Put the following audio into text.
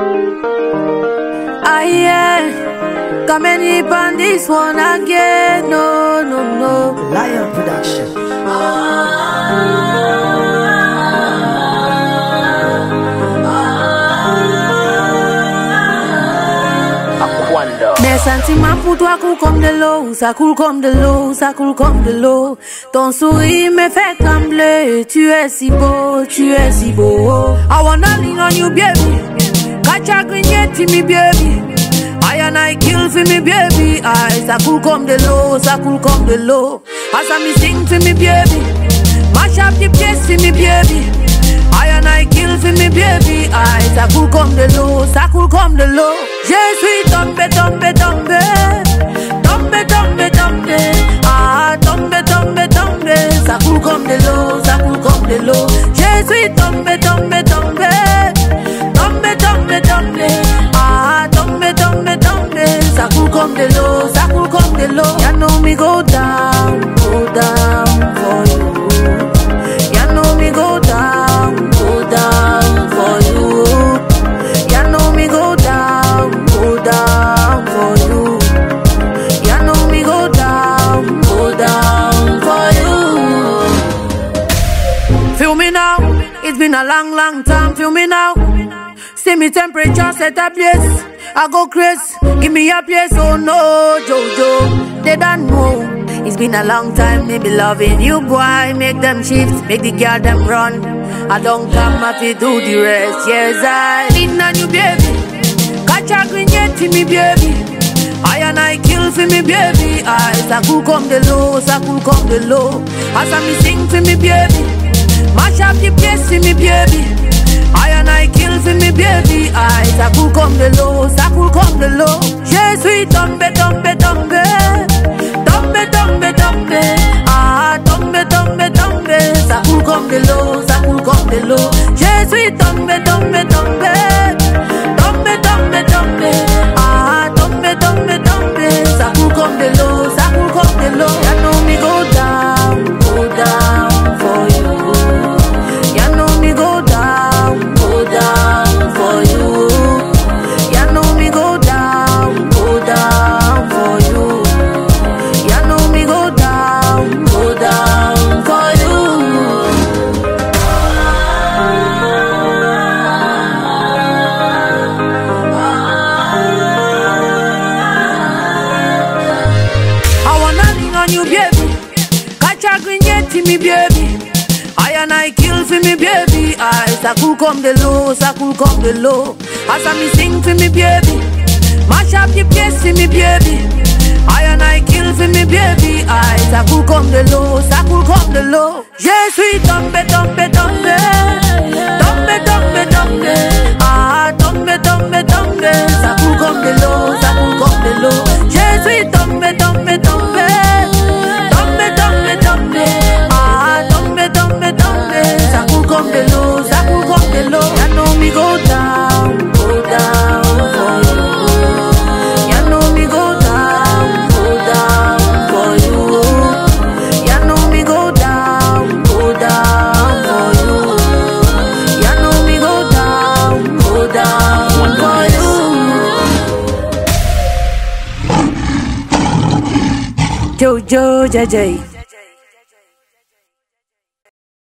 Come and hip on this one again. No, no, no. Lion Production. Mes sentiments pour toi coulent comme de l'eau, ça coule comme de l'eau, ça coule comme de l'eau. Ton sourire me fait trembler, tu es si beau, tu es si beau. I wanna lean on you, baby. Catch a green yet to me, baby. I and I kill for me, baby. I, ça coule comme de l'eau, ça coule comme de l'eau. As I me sing for me, baby. Mash up the place for me, baby. I and I kill for me, baby. I, ça coule comme de l'eau, ça coule comme de l'eau. Je suis tombé, tombé, tombé. Tombé, tombé, tombé. Ah, tombé, tombé, tombé. Ça coule comme de l'eau, ça coule comme de l'eau. Je suis tombé, tombé, tombé. Tombé, tombé, tombé. Ah, tombé, tombé, tombé. Ça coule comme de l'eau, ça coule comme de l'eau. You know me go down for you. You know me go down for you. You know me go down for you. You know me go down for you. Feel me now, it's been a long, long time. Feel me now. See me temperature set a place. I go crazy, give me a place. Oh no, Jojo, they don't know. It's been a long time, they be loving you, boy. Make them shifts, make the girl them run. I don't come up to do the rest. Yes, I lean on you, baby. Catch a green yet to me, baby. I and I kill for me, baby. I, ça coule comme de l'eau, ça coule comme de l'eau. As I me sing for me, baby. Mash up the place for me, baby. I and I kill for me, baby. I, ça coule comme de l'eau, ça coule comme de l'eau. Je suis tombé, tombé, tombé. Tombé, tombé, tombé. Ah, tombé, tombé, tombé. Ça coule comme de l'eau, ça coule comme de l'eau. Je suis tombé, tombé, tombé. Tombé, tombé, tombé. Ah, tombé, tombé, tombé. Ça coule comme de l'eau, ça coule comme de l'eau. You know me go down for you. You know me go down for you. You know me go down for you. You know me go down for you. I wanna lean on you, baby. Catch a green yet to me, baby. I and I kill for me, baby. I, ça coule comme de l'eau, ça coule comme de l'eau. As I me sing for me, baby. Mash up the place for me, baby. I and I kill for me, baby. I, ça coule comme de l'eau, ça coule comme de l'eau. Je suis tombé, tombé, tombé. Tombé, tombé, tombé. Ah, tombé, tombé, tombé. Ça coule comme de l'eau, ça coule comme de l'eau. Je suis tombé, tombé, tombé. Tombé, tombé, tombé. Ah, tombé, tombé, tombé. Ça coule comme de l'eau, ça coule comme de l'eau. You know me go down for you. You know me go down for you. You know me go down for you. You know me go down for you. Jojo, JJ.